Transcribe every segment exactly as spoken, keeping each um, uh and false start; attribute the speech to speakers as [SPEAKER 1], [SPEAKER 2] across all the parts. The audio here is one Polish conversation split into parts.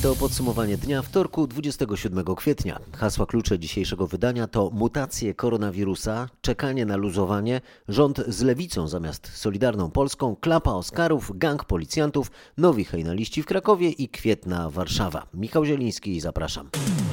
[SPEAKER 1] To podsumowanie dnia wtorku, dwudziestego siódmego kwietnia. Hasła klucze dzisiejszego wydania to mutacje koronawirusa, czekanie na luzowanie, rząd z lewicą zamiast Solidarną Polską, klapa Oscarów, gang policjantów, nowi hejnaliści w Krakowie i kwietna Warszawa. Michał Zieliński, zapraszam.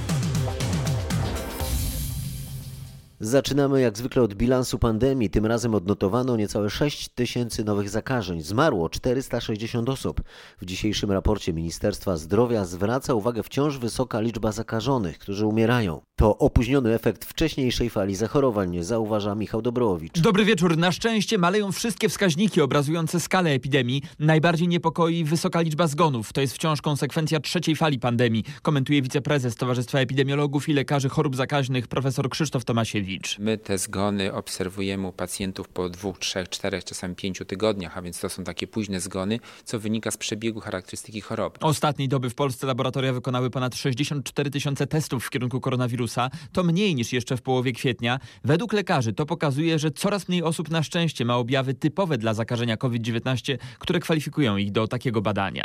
[SPEAKER 1] Zaczynamy jak zwykle od bilansu pandemii. Tym razem odnotowano niecałe sześć tysięcy nowych zakażeń. Zmarło czterysta sześćdziesiąt osób. W dzisiejszym raporcie Ministerstwa Zdrowia zwraca uwagę wciąż wysoka liczba zakażonych, którzy umierają. To opóźniony efekt wcześniejszej fali zachorowań, zauważa Michał Dobrołowicz.
[SPEAKER 2] Dobry wieczór. Na szczęście maleją wszystkie wskaźniki obrazujące skalę epidemii. Najbardziej niepokoi wysoka liczba zgonów. To jest wciąż konsekwencja trzeciej fali pandemii, komentuje wiceprezes Towarzystwa Epidemiologów i Lekarzy Chorób Zakaźnych profesor Krzysztof Tomasiewicz.
[SPEAKER 3] My te zgony obserwujemy u pacjentów po dwóch, trzech, czterech, czasami pięciu tygodniach, a więc to są takie późne zgony, co wynika z przebiegu charakterystyki choroby.
[SPEAKER 2] Ostatniej doby w Polsce laboratoria wykonały ponad sześćdziesiąt cztery tysiące testów w kierunku koronawirusa. To mniej niż jeszcze w połowie kwietnia. Według lekarzy to pokazuje, że coraz mniej osób na szczęście ma objawy typowe dla zakażenia COVID dziewiętnaście, które kwalifikują ich do takiego badania.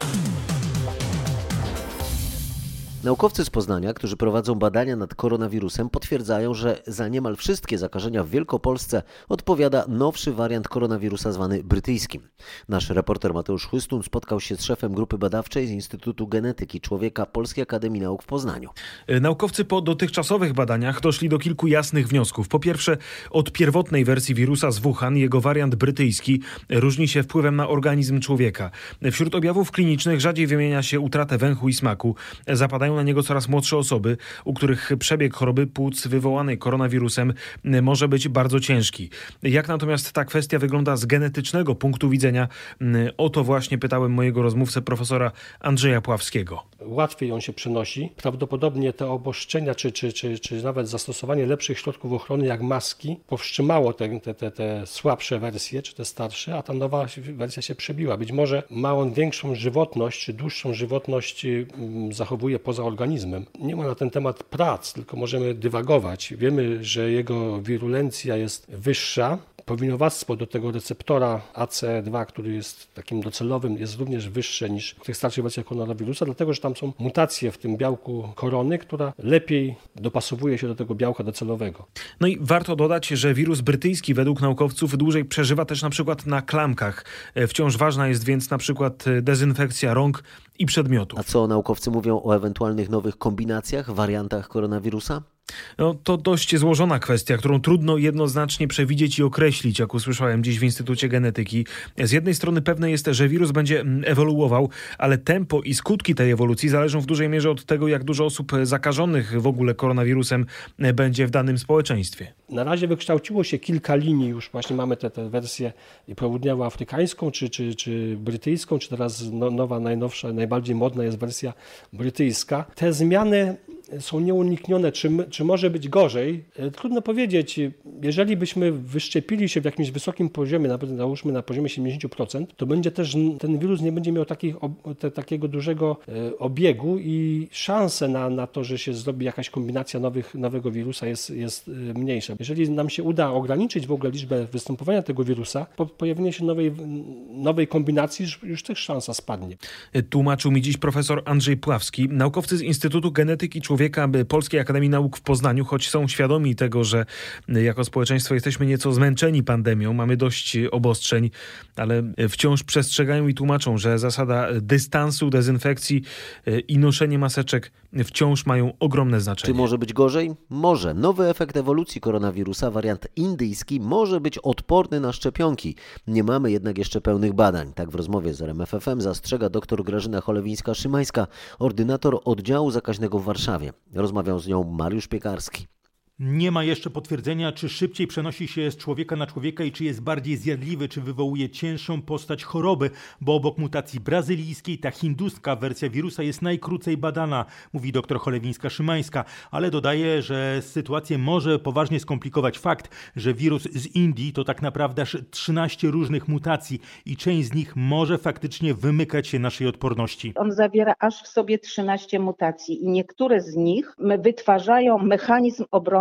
[SPEAKER 1] Naukowcy z Poznania, którzy prowadzą badania nad koronawirusem, potwierdzają, że za niemal wszystkie zakażenia w Wielkopolsce odpowiada nowszy wariant koronawirusa zwany brytyjskim. Nasz reporter Mateusz Chłystun spotkał się z szefem grupy badawczej z Instytutu Genetyki Człowieka Polskiej Akademii Nauk w Poznaniu.
[SPEAKER 4] Naukowcy po dotychczasowych badaniach doszli do kilku jasnych wniosków. Po pierwsze, od pierwotnej wersji wirusa z Wuhan jego wariant brytyjski różni się wpływem na organizm człowieka. Wśród objawów klinicznych rzadziej wymienia się utratę węchu i smaku. Zapadają na niego coraz młodsze osoby, u których przebieg choroby płuc wywołanej koronawirusem może być bardzo ciężki. Jak natomiast ta kwestia wygląda z genetycznego punktu widzenia? O to właśnie pytałem mojego rozmówcę, profesora Andrzeja Pławskiego.
[SPEAKER 5] Łatwiej on się przenosi. Prawdopodobnie te obostrzenia, czy, czy, czy, czy nawet zastosowanie lepszych środków ochrony, jak maski, powstrzymało te, te, te, te słabsze wersje, czy te starsze, a ta nowa wersja się przebiła. Być może ma on większą żywotność, czy dłuższą żywotność zachowuje poza organizmem. Nie ma na ten temat prac, tylko możemy dywagować. Wiemy, że jego wirulencja jest wyższa. Powinowactwo do tego receptora A C E dwa, który jest takim docelowym, jest również wyższe niż w tych starszych wersjach koronawirusa, dlatego że tam są mutacje w tym białku korony, która lepiej dopasowuje się do tego białka docelowego.
[SPEAKER 4] No i warto dodać, że wirus brytyjski według naukowców dłużej przeżywa też na przykład na klamkach. Wciąż ważna jest więc na przykład dezynfekcja rąk i przedmiotów.
[SPEAKER 1] A co naukowcy mówią o ewentualnych nowych kombinacjach, wariantach koronawirusa?
[SPEAKER 4] No, to dość złożona kwestia, którą trudno jednoznacznie przewidzieć i określić, jak usłyszałem dziś w Instytucie Genetyki. Z jednej strony pewne jest, że wirus będzie ewoluował, ale tempo i skutki tej ewolucji zależą w dużej mierze od tego, jak dużo osób zakażonych w ogóle koronawirusem będzie w danym społeczeństwie.
[SPEAKER 5] Na razie wykształciło się kilka linii, już właśnie mamy tę te, te wersję południowoafrykańską, czy, czy, czy brytyjską, czy teraz no, nowa, najnowsza, najbardziej modna jest wersja brytyjska. Te zmiany są nieuniknione. Czy, czy może być gorzej? Trudno powiedzieć. Jeżeli byśmy wyszczepili się w jakimś wysokim poziomie, nawet załóżmy na poziomie siedemdziesiąt procent, to będzie też, ten wirus nie będzie miał takich, te, takiego dużego obiegu i szanse na, na to, że się zrobi jakaś kombinacja nowych, nowego wirusa jest, jest mniejsza. Jeżeli nam się uda ograniczyć w ogóle liczbę występowania tego wirusa, po pojawienie się nowej, nowej kombinacji już, już też szansa spadnie.
[SPEAKER 4] Tłumaczył mi dziś profesor Andrzej Pławski. Naukowcy z Instytutu Genetyki Człowieka Polskiej Akademii Nauk w Poznaniu, choć są świadomi tego, że jako społeczeństwo jesteśmy nieco zmęczeni pandemią, mamy dość obostrzeń, ale wciąż przestrzegają i tłumaczą, że zasada dystansu, dezynfekcji i noszenie maseczek wciąż mają ogromne znaczenie.
[SPEAKER 1] Czy może być gorzej? Może. Nowy efekt ewolucji koronawirusa, wariant indyjski, może być odporny na szczepionki. Nie mamy jednak jeszcze pełnych badań. Tak w rozmowie z R M F F M zastrzega dr Grażyna Cholewińska-Szymańska, ordynator oddziału zakaźnego w Warszawie. Rozmawiał z nią Mariusz Piekarski.
[SPEAKER 6] Nie ma jeszcze potwierdzenia, czy szybciej przenosi się z człowieka na człowieka i czy jest bardziej zjadliwy, czy wywołuje cięższą postać choroby, bo obok mutacji brazylijskiej ta hinduska wersja wirusa jest najkrócej badana, mówi dr Cholewińska-Szymańska, ale dodaje, że sytuację może poważnie skomplikować fakt, że wirus z Indii to tak naprawdę aż trzynaście różnych mutacji i część z nich może faktycznie wymykać się naszej odporności.
[SPEAKER 7] On zawiera aż w sobie trzynaście mutacji i niektóre z nich wytwarzają mechanizm obrony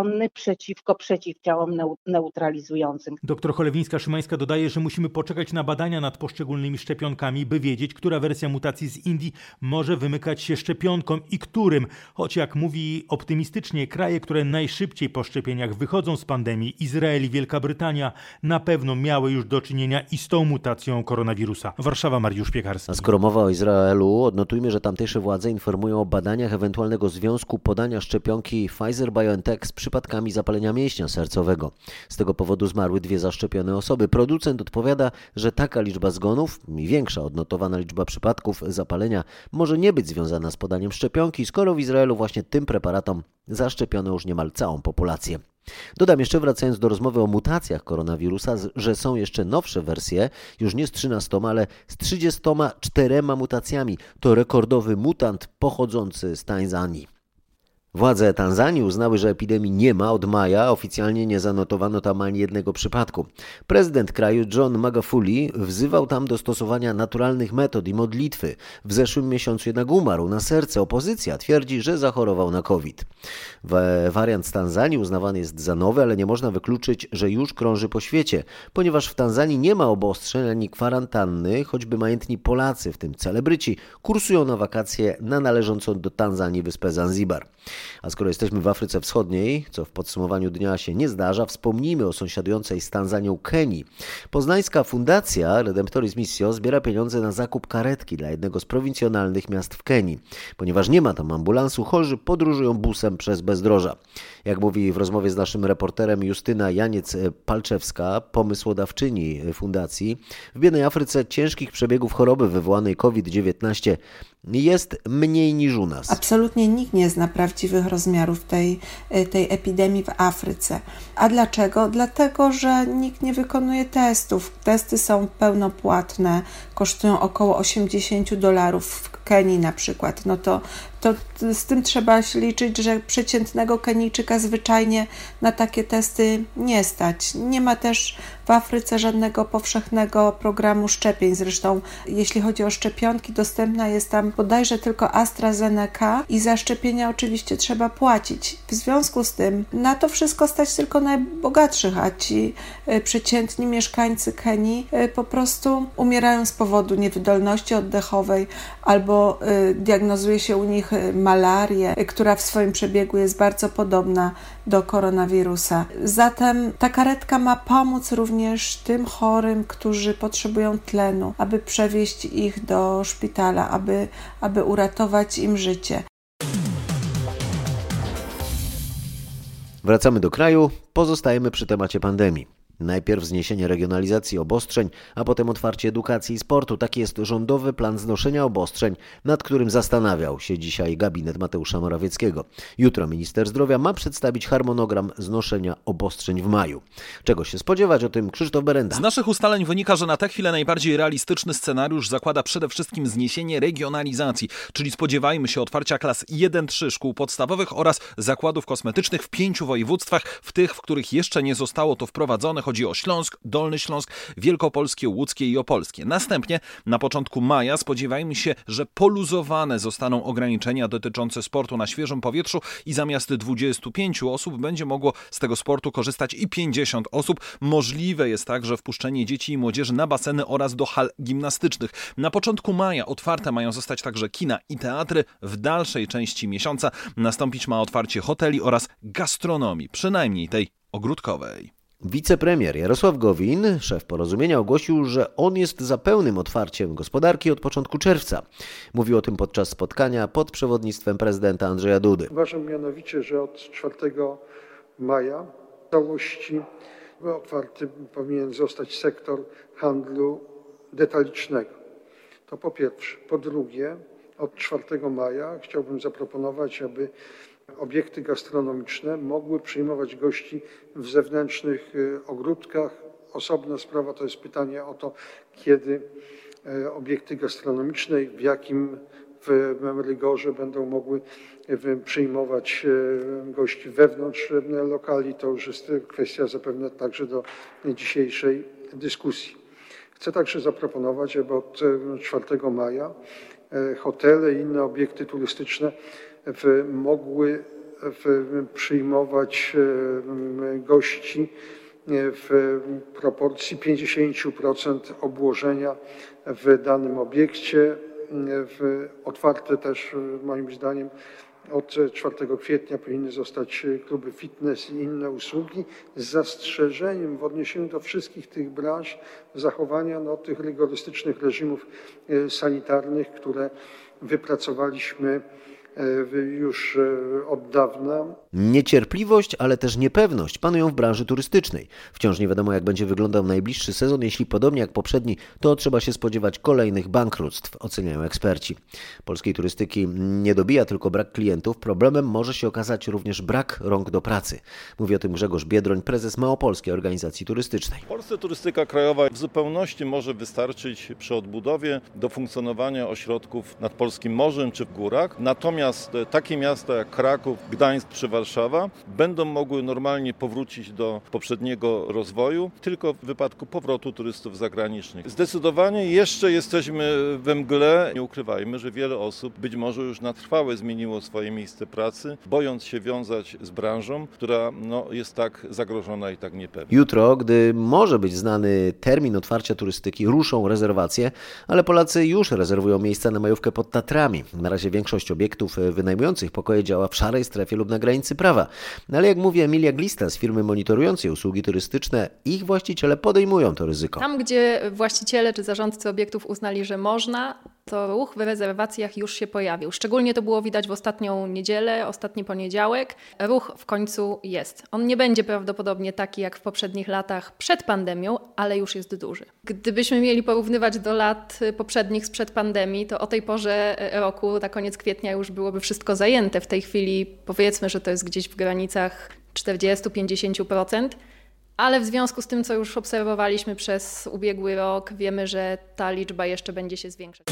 [SPEAKER 7] obronny przeciwko przeciwciałom neutralizującym.
[SPEAKER 6] Doktor Cholewińska-Szymańska dodaje, że musimy poczekać na badania nad poszczególnymi szczepionkami, by wiedzieć, która wersja mutacji z Indii może wymykać się szczepionkom i którym. Choć jak mówi optymistycznie, kraje, które najszybciej po szczepieniach wychodzą z pandemii, Izrael i Wielka Brytania, na pewno miały już do czynienia i z tą mutacją koronawirusa. Warszawa, Mariusz Piekarski.
[SPEAKER 1] A skoro mowa o Izraelu, odnotujmy, że tamtejsze władze informują o badaniach ewentualnego związku podania szczepionki Pfizer-BioNTech z przypadkami zapalenia mięśnia sercowego. Z tego powodu zmarły dwie zaszczepione osoby. Producent odpowiada, że taka liczba zgonów i większa odnotowana liczba przypadków zapalenia może nie być związana z podaniem szczepionki, skoro w Izraelu właśnie tym preparatom zaszczepiono już niemal całą populację. Dodam jeszcze, wracając do rozmowy o mutacjach koronawirusa, że są jeszcze nowsze wersje, już nie z trzynastoma, ale z trzydziestoma czterema mutacjami. To rekordowy mutant pochodzący z Tanzanii. Władze Tanzanii uznały, że epidemii nie ma od maja. Oficjalnie nie zanotowano tam ani jednego przypadku. Prezydent kraju John Magufuli wzywał tam do stosowania naturalnych metod i modlitwy. W zeszłym miesiącu jednak umarł na serce. Opozycja twierdzi, że zachorował na COVID. Wariant z Tanzanii uznawany jest za nowy, ale nie można wykluczyć, że już krąży po świecie, ponieważ w Tanzanii nie ma obostrzeń ani kwarantanny, choćby majętni Polacy, w tym celebryci, kursują na wakacje na należącą do Tanzanii wyspę Zanzibar. A skoro jesteśmy w Afryce Wschodniej, co w podsumowaniu dnia się nie zdarza, wspomnijmy o sąsiadującej z Tanzanią Kenii. Poznańska fundacja Redemptoris Missio zbiera pieniądze na zakup karetki dla jednego z prowincjonalnych miast w Kenii. Ponieważ nie ma tam ambulansu, chorzy podróżują busem przez bezdroża. Jak mówi w rozmowie z naszym reporterem Justyna Janiec-Palczewska, pomysłodawczyni fundacji, w biednej Afryce ciężkich przebiegów choroby wywołanej COVID dziewiętnaście jest mniej niż u nas.
[SPEAKER 8] Absolutnie nikt nie zna prawdziwych rozmiarów tej, tej epidemii w Afryce. A dlaczego? Dlatego, że nikt nie wykonuje testów. Testy są pełnopłatne, kosztują około osiemdziesiąt dolarów w Kenii na przykład. No to, to z tym trzeba się liczyć, że przeciętnego Kenijczyka zwyczajnie na takie testy nie stać. Nie ma też w Afryce żadnego powszechnego programu szczepień. Zresztą jeśli chodzi o szczepionki, dostępna jest tam bodajże tylko AstraZeneca i za szczepienia oczywiście trzeba płacić. W związku z tym na to wszystko stać tylko najbogatszych, a ci przeciętni mieszkańcy Kenii po prostu umierają z powodu niewydolności oddechowej albo diagnozuje się u nich malarię, która w swoim przebiegu jest bardzo podobna do koronawirusa. Zatem ta karetka ma pomóc również tym chorym, którzy potrzebują tlenu, aby przewieźć ich do szpitala, aby, aby uratować im życie.
[SPEAKER 1] Wracamy do kraju, pozostajemy przy temacie pandemii. Najpierw zniesienie regionalizacji obostrzeń, a potem otwarcie edukacji i sportu. Taki jest rządowy plan znoszenia obostrzeń, nad którym zastanawiał się dzisiaj gabinet Mateusza Morawieckiego. Jutro minister zdrowia ma przedstawić harmonogram znoszenia obostrzeń w maju. Czego się spodziewać? O tym Krzysztof Berenda.
[SPEAKER 9] Z naszych ustaleń wynika, że na tę chwilę najbardziej realistyczny scenariusz zakłada przede wszystkim zniesienie regionalizacji, czyli spodziewajmy się otwarcia klas jeden trzy szkół podstawowych oraz zakładów kosmetycznych w pięciu województwach, w tych, w których jeszcze nie zostało to wprowadzone. Chodzi o Śląsk, Dolny Śląsk, Wielkopolskie, Łódzkie i Opolskie. Następnie na początku maja spodziewajmy się, że poluzowane zostaną ograniczenia dotyczące sportu na świeżym powietrzu i zamiast dwudziestu pięciu osób będzie mogło z tego sportu korzystać i pięćdziesiąt osób. Możliwe jest także wpuszczenie dzieci i młodzieży na baseny oraz do hal gimnastycznych. Na początku maja otwarte mają zostać także kina i teatry. W dalszej części miesiąca nastąpić ma otwarcie hoteli oraz gastronomii, przynajmniej tej ogródkowej.
[SPEAKER 1] Wicepremier Jarosław Gowin, szef Porozumienia, ogłosił, że on jest za pełnym otwarciem gospodarki od początku czerwca. Mówił o tym podczas spotkania pod przewodnictwem prezydenta Andrzeja Dudy.
[SPEAKER 10] Uważam mianowicie, że od czwartego maja w całości otwarty powinien zostać sektor handlu detalicznego. To po pierwsze. Po drugie, od czwartego maja chciałbym zaproponować, aby obiekty gastronomiczne mogły przyjmować gości w zewnętrznych ogródkach. Osobna sprawa to jest pytanie o to, kiedy obiekty gastronomiczne i w jakim w rygorze będą mogły przyjmować gości wewnątrz lokali. To już jest kwestia zapewne także do dzisiejszej dyskusji. Chcę także zaproponować, aby od czwartego maja hotele i inne obiekty turystyczne mogły przyjmować gości w proporcji pięćdziesiąt procent obłożenia w danym obiekcie. Otwarte też moim zdaniem od czwartego kwietnia powinny zostać kluby fitness i inne usługi z zastrzeżeniem w odniesieniu do wszystkich tych branż zachowania no, tych rygorystycznych reżimów sanitarnych, które wypracowaliśmy już od dawna.
[SPEAKER 1] Niecierpliwość, ale też niepewność panują w branży turystycznej. Wciąż nie wiadomo, jak będzie wyglądał najbliższy sezon. Jeśli podobnie jak poprzedni, to trzeba się spodziewać kolejnych bankructw, oceniają eksperci. Polskiej turystyki nie dobija tylko brak klientów. Problemem może się okazać również brak rąk do pracy. Mówi o tym Grzegorz Biedroń, prezes Małopolskiej Organizacji Turystycznej.
[SPEAKER 11] W Polsce turystyka krajowa w zupełności może wystarczyć przy odbudowie do funkcjonowania ośrodków nad polskim morzem czy w górach. Natomiast takie miasta jak Kraków, Gdańsk czy Warszawa będą mogły normalnie powrócić do poprzedniego rozwoju tylko w wypadku powrotu turystów zagranicznych. Zdecydowanie jeszcze jesteśmy we mgle. Nie ukrywajmy, że wiele osób być może już na trwałe zmieniło swoje miejsce pracy, bojąc się wiązać z branżą, która no, jest tak zagrożona i tak niepewna.
[SPEAKER 1] Jutro, gdy może być znany termin otwarcia turystyki, ruszą rezerwacje, ale Polacy już rezerwują miejsca na majówkę pod Tatrami. Na razie większość obiektów wynajmujących pokoje działa w szarej strefie lub na granicy prawa. Ale jak mówi Emilia Glista z firmy monitorującej usługi turystyczne, ich właściciele podejmują to ryzyko.
[SPEAKER 12] Tam, gdzie właściciele czy zarządcy obiektów uznali, że można, to ruch w rezerwacjach już się pojawił. Szczególnie to było widać w ostatnią niedzielę, ostatni poniedziałek. Ruch w końcu jest. On nie będzie prawdopodobnie taki jak w poprzednich latach przed pandemią, ale już jest duży. Gdybyśmy mieli porównywać do lat poprzednich sprzed pandemii, to o tej porze roku, na koniec kwietnia już byłoby wszystko zajęte. W tej chwili powiedzmy, że to jest gdzieś w granicach czterdzieści do pięćdziesięciu procent. Ale w związku z tym, co już obserwowaliśmy przez ubiegły rok, wiemy, że ta liczba jeszcze będzie się zwiększać.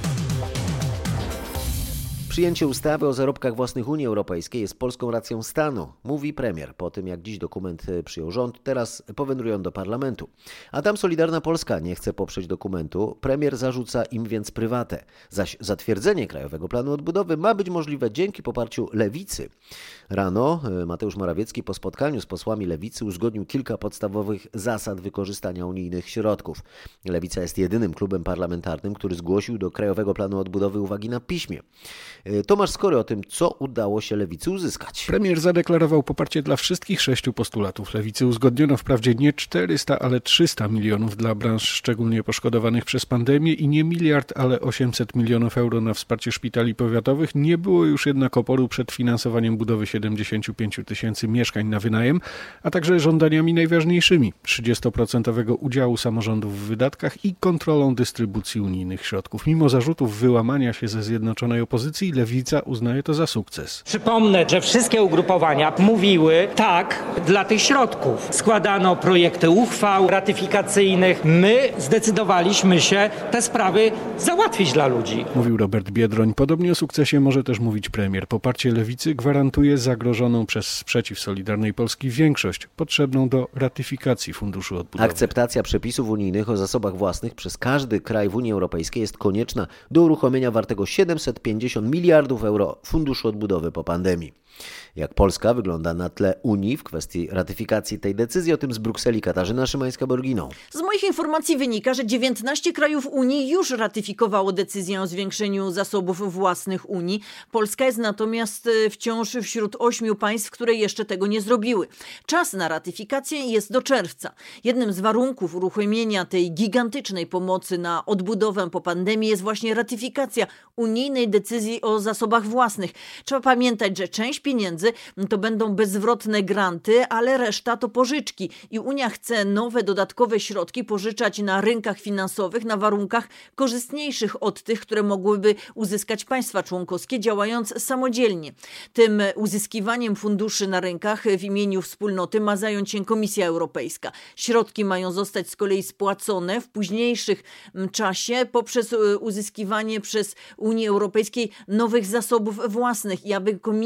[SPEAKER 1] Przyjęcie ustawy o zarobkach własnych Unii Europejskiej jest polską racją stanu, mówi premier. Po tym, jak dziś dokument przyjął rząd, teraz powędrują do parlamentu. A tam Solidarna Polska nie chce poprzeć dokumentu. Premier zarzuca im więc prywatę. Zaś zatwierdzenie Krajowego Planu Odbudowy ma być możliwe dzięki poparciu Lewicy. Rano Mateusz Morawiecki po spotkaniu z posłami Lewicy uzgodnił kilka podstawowych zasad wykorzystania unijnych środków. Lewica jest jedynym klubem parlamentarnym, który zgłosił do Krajowego Planu Odbudowy uwagi na piśmie. Tomasz Skory o tym, co udało się Lewicy uzyskać.
[SPEAKER 13] Premier zadeklarował poparcie dla wszystkich sześciu postulatów Lewicy. Uzgodniono wprawdzie nie czterysta, ale trzysta milionów dla branż szczególnie poszkodowanych przez pandemię i nie miliard, ale osiemset milionów euro na wsparcie szpitali powiatowych. Nie było już jednak oporu przed finansowaniem budowy siedemdziesięciu pięciu tysięcy mieszkań na wynajem, a także żądaniami najważniejszymi trzydziestoprocentowego udziału samorządów w wydatkach i kontrolą dystrybucji unijnych środków. Mimo zarzutów wyłamania się ze zjednoczonej opozycji, Lewica uznaje to za sukces.
[SPEAKER 14] Przypomnę, że wszystkie ugrupowania mówiły tak dla tych środków. Składano projekty uchwał ratyfikacyjnych. My zdecydowaliśmy się te sprawy załatwić dla ludzi.
[SPEAKER 13] Mówił Robert Biedroń. Podobnie o sukcesie może też mówić premier. Poparcie Lewicy gwarantuje zagrożoną przez sprzeciw Solidarnej Polski większość potrzebną do ratyfikacji Funduszu Odbudowy.
[SPEAKER 1] Akceptacja przepisów unijnych o zasobach własnych przez każdy kraj w Unii Europejskiej jest konieczna do uruchomienia wartego siedemset pięćdziesiąt miliardów euro Funduszu Odbudowy po pandemii. Jak Polska wygląda na tle Unii w kwestii ratyfikacji tej decyzji? O tym z Brukseli Katarzyna Szymańska-Borginą.
[SPEAKER 15] Z moich informacji wynika, że dziewiętnaście krajów Unii już ratyfikowało decyzję o zwiększeniu zasobów własnych Unii. Polska jest natomiast wciąż wśród ośmiu państw, które jeszcze tego nie zrobiły. Czas na ratyfikację jest do czerwca. Jednym z warunków uruchomienia tej gigantycznej pomocy na odbudowę po pandemii jest właśnie ratyfikacja unijnej decyzji o zasobach własnych. Trzeba pamiętać, że część pieniędzy to będą bezzwrotne granty, ale reszta to pożyczki. I Unia chce nowe, dodatkowe środki pożyczać na rynkach finansowych na warunkach korzystniejszych od tych, które mogłyby uzyskać państwa członkowskie, działając samodzielnie. Tym uzyskiwaniem funduszy na rynkach w imieniu wspólnoty ma zająć się Komisja Europejska. Środki mają zostać z kolei spłacone w późniejszych czasie poprzez uzyskiwanie przez Unię Europejskiej nowych zasobów własnych. I aby Komisja mogła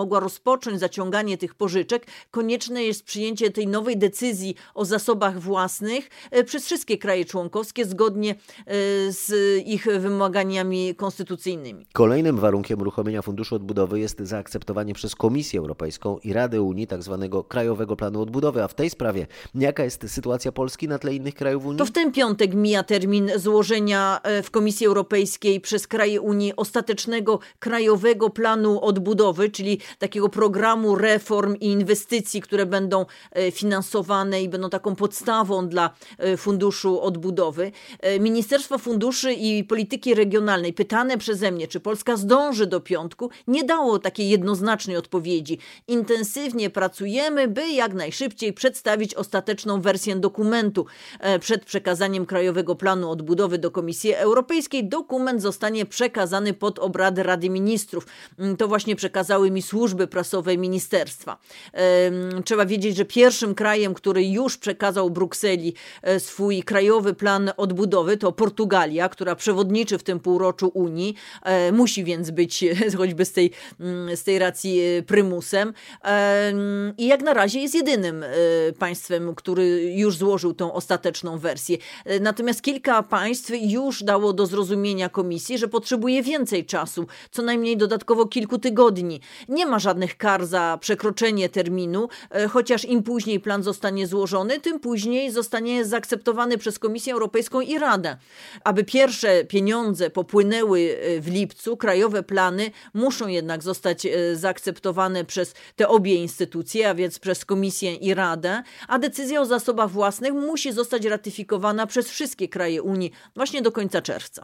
[SPEAKER 15] mogła rozpocząć zaciąganie tych pożyczek, konieczne jest przyjęcie tej nowej decyzji o zasobach własnych przez wszystkie kraje członkowskie zgodnie z ich wymaganiami konstytucyjnymi.
[SPEAKER 1] Kolejnym warunkiem uruchomienia Funduszu Odbudowy jest zaakceptowanie przez Komisję Europejską i Radę Unii tzw. Krajowego Planu Odbudowy. A w tej sprawie jaka jest sytuacja Polski na tle innych krajów Unii?
[SPEAKER 15] To w ten piątek mija termin złożenia w Komisji Europejskiej przez kraje Unii ostatecznego Krajowego Planu Odbudowy, czyli takiego programu reform i inwestycji, które będą finansowane i będą taką podstawą dla Funduszu Odbudowy. Ministerstwo Funduszy i Polityki Regionalnej, pytane przeze mnie, czy Polska zdąży do piątku, nie dało takiej jednoznacznej odpowiedzi. Intensywnie pracujemy, by jak najszybciej przedstawić ostateczną wersję dokumentu. Przed przekazaniem Krajowego Planu Odbudowy do Komisji Europejskiej dokument zostanie przekazany pod obrady Rady Ministrów. To właśnie przekazały mi służby prasowe ministerstwa. Trzeba wiedzieć, że pierwszym krajem, który już przekazał Brukseli swój Krajowy Plan Odbudowy, to Portugalia, która przewodniczy w tym półroczu Unii. Musi więc być choćby z tej, z tej racji prymusem. I jak na razie jest jedynym państwem, który już złożył tą ostateczną wersję. Natomiast kilka państw już dało do zrozumienia Komisji, że potrzebuje więcej czasu, co najmniej dodatkowo kilku tygodni. Nie ma żadnych kar za przekroczenie terminu, chociaż im później plan zostanie złożony, tym później zostanie zaakceptowany przez Komisję Europejską i Radę. Aby pierwsze pieniądze popłynęły w lipcu, krajowe plany muszą jednak zostać zaakceptowane przez te obie instytucje, a więc przez Komisję i Radę, a decyzja o zasobach własnych musi zostać ratyfikowana przez wszystkie kraje Unii właśnie do końca czerwca.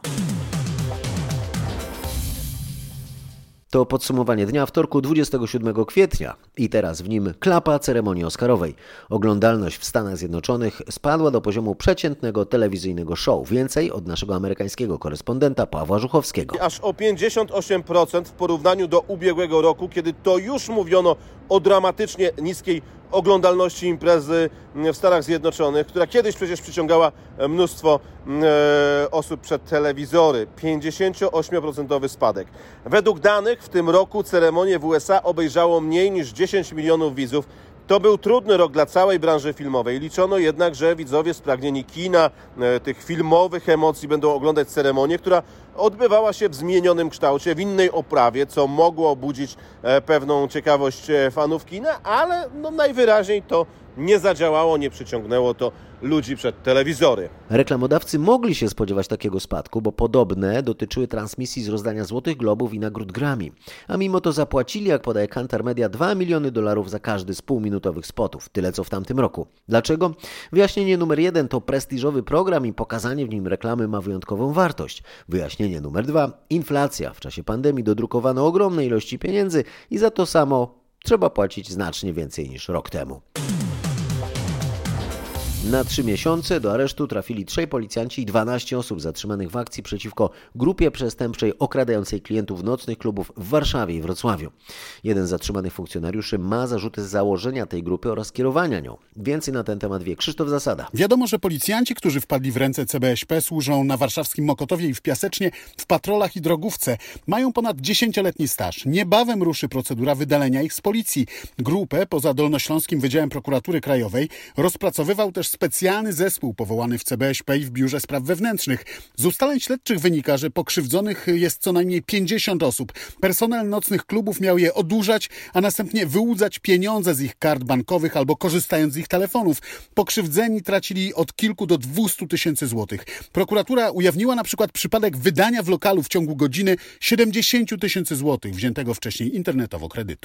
[SPEAKER 1] To podsumowanie dnia wtorku dwudziestego siódmego kwietnia i teraz w nim klapa ceremonii oscarowej. Oglądalność w Stanach Zjednoczonych spadła do poziomu przeciętnego telewizyjnego show. Więcej od naszego amerykańskiego korespondenta Pawła Żuchowskiego.
[SPEAKER 16] Aż o pięćdziesiąt osiem procent w porównaniu do ubiegłego roku, kiedy to już mówiono o dramatycznie niskiej oglądalności imprezy w Stanach Zjednoczonych, która kiedyś przecież przyciągała mnóstwo e, osób przed telewizory. pięćdziesięcioosmioprocentowy spadek. Według danych w tym roku ceremonię w U S A obejrzało mniej niż dziesięć milionów widzów. To był trudny rok dla całej branży filmowej. Liczono jednak, że widzowie spragnieni kina, e, tych filmowych emocji będą oglądać ceremonię, która odbywała się w zmienionym kształcie, w innej oprawie, co mogło budzić e, pewną ciekawość fanów kina, ale no, najwyraźniej to nie zadziałało, nie przyciągnęło to ludzi przed telewizory.
[SPEAKER 1] Reklamodawcy mogli się spodziewać takiego spadku, bo podobne dotyczyły transmisji z rozdania Złotych Globów i nagród Grammy. A mimo to zapłacili, jak podaje Kantar Media, dwa miliony dolarów za każdy z półminutowych spotów. Tyle co w tamtym roku. Dlaczego? Wyjaśnienie numer jeden to prestiżowy program i pokazanie w nim reklamy ma wyjątkową wartość. Wyjaśnienie numer dwa. Inflacja. W czasie pandemii dodrukowano ogromne ilości pieniędzy i za to samo trzeba płacić znacznie więcej niż rok temu. Na trzy miesiące do aresztu trafili trzej policjanci i dwanaście osób zatrzymanych w akcji przeciwko grupie przestępczej okradającej klientów nocnych klubów w Warszawie i Wrocławiu. Jeden z zatrzymanych funkcjonariuszy ma zarzuty z założenia tej grupy oraz kierowania nią. Więcej na ten temat wie Krzysztof Zasada.
[SPEAKER 17] Wiadomo, że policjanci, którzy wpadli w ręce C B Ś P, służą na warszawskim Mokotowie i w Piasecznie, w patrolach i drogówce. Mają ponad dziesięcioletni staż. Niebawem ruszy procedura wydalenia ich z policji. Grupę poza Dolnośląskim Wydziałem Prokuratury Krajowej rozpracowywał też specjalny zespół powołany w C B Ś P i w Biurze Spraw Wewnętrznych. Z ustaleń śledczych wynika, że pokrzywdzonych jest co najmniej pięćdziesiąt osób. Personel nocnych klubów miał je odurzać, a następnie wyłudzać pieniądze z ich kart bankowych albo korzystając z ich telefonów. Pokrzywdzeni tracili od kilku do dwustu tysięcy złotych. Prokuratura ujawniła na przykład przypadek wydania w lokalu w ciągu godziny siedemdziesiąt tysięcy złotych wziętego wcześniej internetowo kredytu.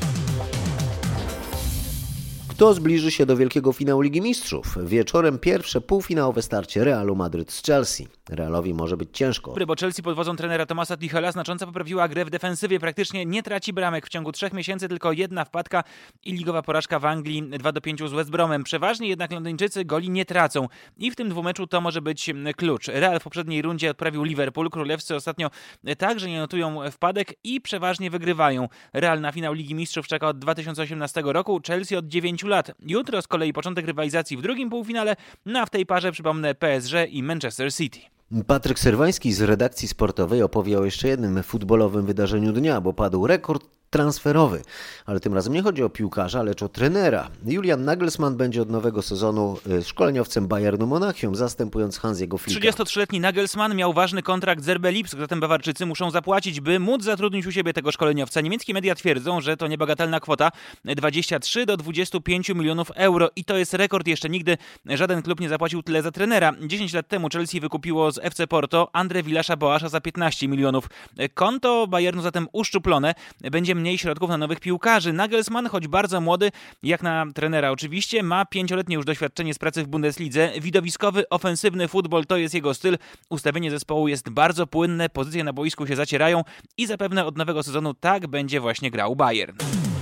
[SPEAKER 1] Kto zbliży się do wielkiego finału Ligi Mistrzów? Wieczorem pierwsze półfinałowe starcie Realu Madryt z Chelsea. Realowi może być ciężko.
[SPEAKER 2] Bo Chelsea pod wodzą trenera Thomasa Tuchela znacząco poprawiła grę w defensywie. Praktycznie nie traci bramek w ciągu trzech miesięcy, tylko jedna wpadka i ligowa porażka w Anglii dwa do pięciu z West Bromem. Przeważnie jednak Londyńczycy goli nie tracą. I w tym dwumeczu to może być klucz. Real w poprzedniej rundzie odprawił Liverpool. Królewscy ostatnio także nie notują wpadek i przeważnie wygrywają. Real na finał Ligi Mistrzów czeka od dwa tysiące osiemnastego roku, Chelsea od dziewięciu lat. Jutro z kolei początek rywalizacji w drugim półfinale, no a w tej parze przypomnę P S G i Manchester City.
[SPEAKER 1] Patryk Serwański z redakcji sportowej opowie o jeszcze jednym futbolowym wydarzeniu dnia, bo padł rekord transferowy. Ale tym razem nie chodzi o piłkarza, lecz o trenera. Julian Nagelsmann będzie od nowego sezonu szkoleniowcem Bayernu Monachium, zastępując Hansiego Flicka.
[SPEAKER 18] trzydziestotrzyletni Nagelsmann miał ważny kontrakt z R B Lipsk, zatem Bawarczycy muszą zapłacić, by móc zatrudnić u siebie tego szkoleniowca. Niemieckie media twierdzą, że to niebagatelna kwota, dwadzieścia trzy do dwudziestu pięciu milionów euro i to jest rekord. Jeszcze nigdy żaden klub nie zapłacił tyle za trenera. dziesięć lat temu Chelsea wykupiło z F C Porto André Villas-Boasza za piętnaście milionów. Konto Bayernu zatem uszczuplone. Będzie mniej środków na nowych piłkarzy. Nagelsmann, choć bardzo młody, jak na trenera oczywiście, ma pięcioletnie już doświadczenie z pracy w Bundeslidze. Widowiskowy, ofensywny futbol to jest jego styl. Ustawienie zespołu jest bardzo płynne, pozycje na boisku się zacierają i zapewne od nowego sezonu tak będzie właśnie grał Bayern.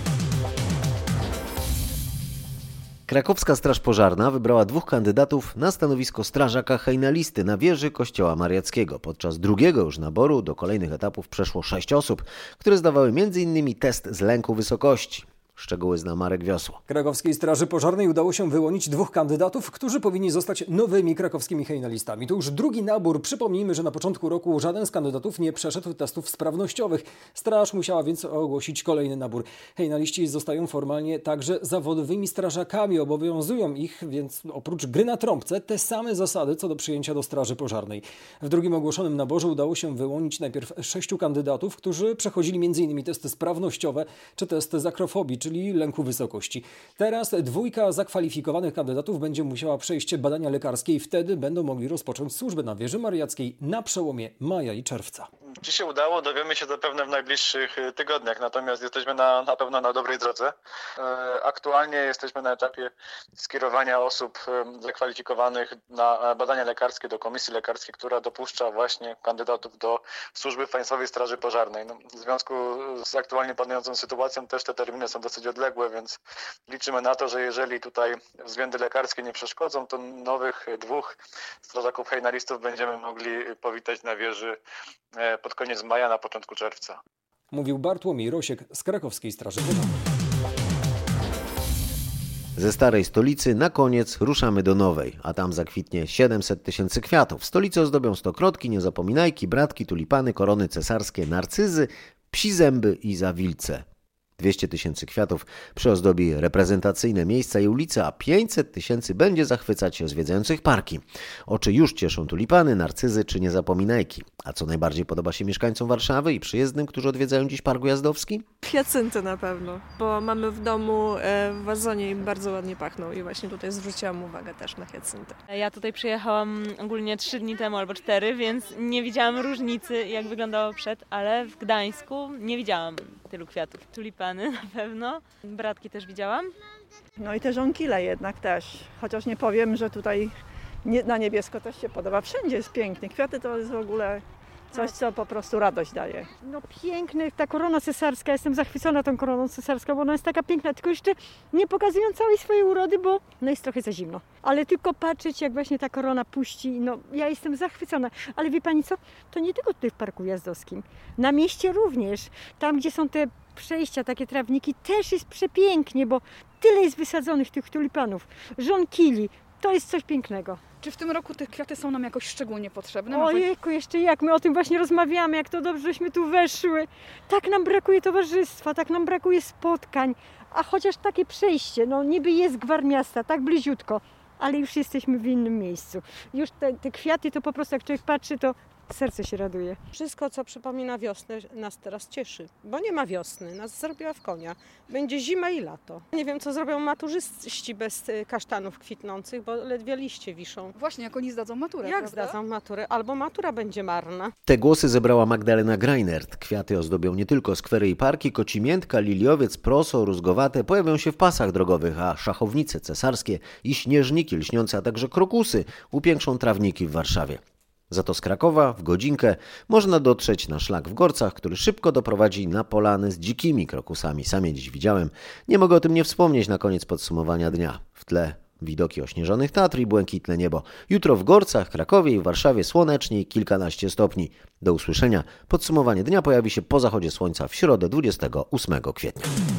[SPEAKER 1] Krakowska Straż Pożarna wybrała dwóch kandydatów na stanowisko strażaka hejnalisty na wieży Kościoła Mariackiego. Podczas drugiego już naboru do kolejnych etapów przeszło sześć osób, które zdawały między innymi test z lęku wysokości. Szczegóły zna Marek Wiosło.
[SPEAKER 19] Krakowskiej Straży Pożarnej udało się wyłonić dwóch kandydatów, którzy powinni zostać nowymi krakowskimi hejnalistami. To już drugi nabór. Przypomnijmy, że na początku roku żaden z kandydatów nie przeszedł testów sprawnościowych. Straż musiała więc ogłosić kolejny nabór. Hejnaliści zostają formalnie także zawodowymi strażakami. Obowiązują ich więc oprócz gry na trąbce te same zasady co do przyjęcia do Straży Pożarnej. W drugim ogłoszonym naborze udało się wyłonić najpierw sześciu kandydatów, którzy przechodzili między innymi testy sprawnościowe czy testy z akrofobii, czyli lęku wysokości. Teraz dwójka zakwalifikowanych kandydatów będzie musiała przejść badania lekarskie i wtedy będą mogli rozpocząć służbę na wieży mariackiej na przełomie maja i czerwca.
[SPEAKER 20] Czy się udało, dowiemy się zapewne w najbliższych tygodniach, natomiast jesteśmy na, na pewno na dobrej drodze. Aktualnie jesteśmy na etapie skierowania osób zakwalifikowanych na badania lekarskie do komisji lekarskiej, która dopuszcza właśnie kandydatów do służby w Państwowej Straży Pożarnej. No, w związku z aktualnie panującą sytuacją też te terminy są dosyć odległe, więc liczymy na to, że jeżeli tutaj względy lekarskie nie przeszkodzą, to nowych dwóch strażaków hejnalistów będziemy mogli powitać na wieży pod koniec maja, na początku czerwca.
[SPEAKER 19] Mówił Bartłomiej Rosiek z Krakowskiej Straży Pożarnej.
[SPEAKER 1] Ze starej stolicy na koniec ruszamy do nowej, a tam zakwitnie siedemset tysięcy kwiatów. Stolicę ozdobią stokrotki, niezapominajki, bratki, tulipany, korony cesarskie, narcyzy, psi zęby i zawilce. dwieście tysięcy kwiatów przyozdobi reprezentacyjne miejsca i ulice, a pięćset tysięcy będzie zachwycać zwiedzających parki. Oczy już cieszą tulipany, narcyzy czy niezapominajki. A co najbardziej podoba się mieszkańcom Warszawy i przyjezdnym, którzy odwiedzają dziś Park Ujazdowski?
[SPEAKER 21] Hiacynty na pewno, bo mamy w domu w wazonie i bardzo ładnie pachną i właśnie tutaj zwróciłam uwagę też na hiacynty.
[SPEAKER 22] Ja tutaj przyjechałam ogólnie trzy dni temu albo cztery, więc nie widziałam różnicy, jak wyglądało przed, ale w Gdańsku nie widziałam tylu kwiatów. Tulipany na pewno, bratki też widziałam.
[SPEAKER 23] No i te żonkile jednak też, chociaż nie powiem, że tutaj nie, na niebiesko też się podoba. Wszędzie jest pięknie, kwiaty to jest w ogóle coś, co po prostu radość daje.
[SPEAKER 24] No piękny, ta korona cesarska, jestem zachwycona tą koroną cesarską, bo ona jest taka piękna, tylko jeszcze nie pokazują całej swojej urody, bo no jest trochę za zimno. Ale tylko patrzeć, jak właśnie ta korona puści, no ja jestem zachwycona. Ale wie pani co, to nie tylko tutaj w Parku Ujazdowskim, na mieście również, tam gdzie są te przejścia, takie trawniki, też jest przepięknie, bo tyle jest wysadzonych tych tulipanów, żonkili, to jest coś pięknego.
[SPEAKER 25] Czy w tym roku te kwiaty są nam jakoś szczególnie potrzebne?
[SPEAKER 24] Ojejku, jeszcze jak, my o tym właśnie rozmawiamy, jak to dobrze, żeśmy tu weszły. Tak nam brakuje towarzystwa, tak nam brakuje spotkań, a chociaż takie przejście, no niby jest gwar miasta, tak bliziutko, ale już jesteśmy w innym miejscu. Już te, te kwiaty to po prostu jak człowiek patrzy, to serce się raduje.
[SPEAKER 26] Wszystko, co przypomina wiosnę, nas teraz cieszy, bo nie ma wiosny, nas zrobiła w konia. Będzie zima i lato. Nie wiem, co zrobią maturzyści bez kasztanów kwitnących, bo ledwie liście wiszą.
[SPEAKER 25] Właśnie, jak oni zdadzą maturę,
[SPEAKER 26] Jak
[SPEAKER 25] prawda?
[SPEAKER 26] zdadzą maturę? Albo matura będzie marna.
[SPEAKER 1] Te głosy zebrała Magdalena Greinert. Kwiaty ozdobią nie tylko skwery i parki, kocimiętka, liliowiec, proso, rózgowate pojawią się w pasach drogowych, a szachownice cesarskie i śnieżniki lśniące, a także krokusy upiększą trawniki w Warszawie. Za to z Krakowa w godzinkę można dotrzeć na szlak w Gorcach, który szybko doprowadzi na polany z dzikimi krokusami. Sam je dziś widziałem. Nie mogę o tym nie wspomnieć na koniec podsumowania dnia. W tle widoki ośnieżonych Tatr i błękitne niebo. Jutro w Gorcach, Krakowie i Warszawie słonecznie i kilkanaście stopni. Do usłyszenia. Podsumowanie dnia pojawi się po zachodzie słońca w środę dwudziestego ósmego kwietnia.